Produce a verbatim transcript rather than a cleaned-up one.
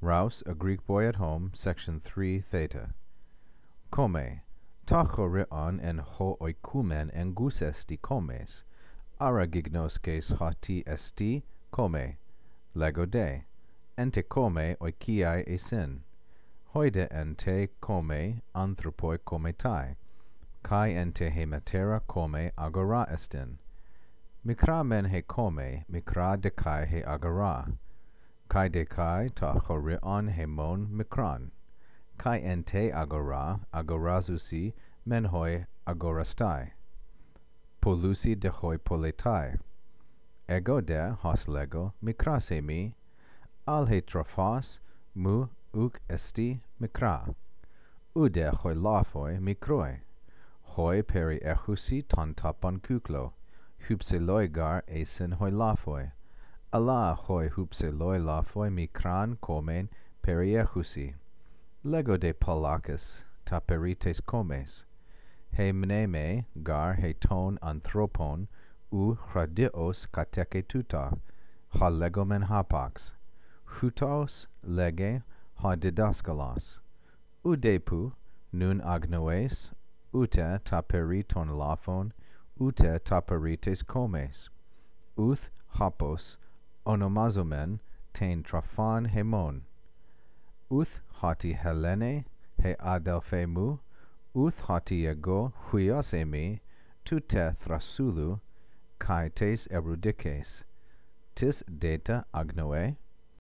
Rouse, A Greek Boy at Home, Section three, Theta. Kome, ta choreon en ho oikumen en gus esti komes, ara gignoskes hoti esti kome, lego de, ente kome oikiai esin, hoide ente kome anthropoi kometai, kai ente hematera kome agora estin, mikra men he kome, mikra de kai he agora, kai de kai ta choreon he mon mikran, kai ente agora, agorazusi, men hoi agorastai. Polusi de hoi poletai. Ego de hos lego, mikrase mi, al he trophos, mu uk esti mikra. Ude hoi lafoi mikroi. Hoi peri echusi ton tapon kuklo, hupseloi gar esen hoi lafoi. Allah hoi hupseloi lafoi mikran komen peri echusi. Lego de polakis, taperites komes, he mneme gar he ton anthropon, u chradios kateke tuta, ha legomen hapax, hutos lege ha didaskalos, u depu, nun agnoes, ute taperiton lafon, ute taperites komes, uth hapos, onomazomen, ten trafan hemon, uth hoti Helene, he adelphe mu, uth hoti ego huios emi, tute thrasulu, kai tes erudices, tis data agnoe,